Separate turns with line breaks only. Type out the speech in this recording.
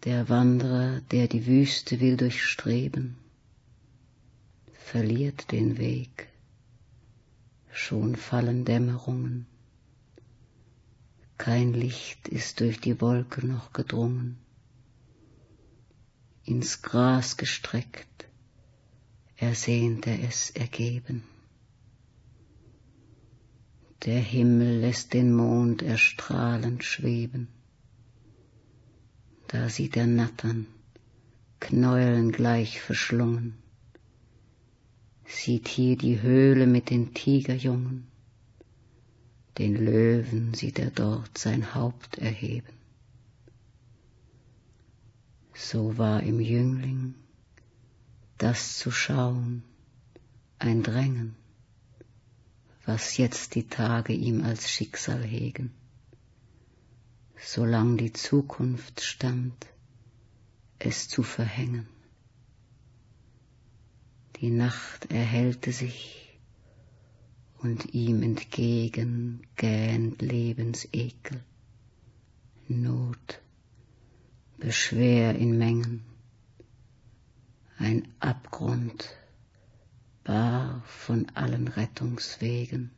Der Wanderer, der die Wüste will durchstreben, verliert den Weg, schon fallen Dämmerungen, kein Licht ist durch die Wolken noch gedrungen, ins Gras gestreckt, ersehnt er es ergeben. Der Himmel lässt den Mond erstrahlend schweben, da sieht er Nattern, Knäueln gleich verschlungen, sieht hier die Höhle mit den Tigerjungen, den Löwen sieht er dort sein Haupt erheben. So war im Jüngling, das zu schauen, ein Drängen, was jetzt die Tage ihm als Schicksal hegen. Solang die Zukunft stand, es zu verhängen. Die Nacht erhellte sich und ihm entgegen gähnt Lebensekel, Not, Beschwer in Mengen, ein Abgrund, bar von allen Rettungswegen.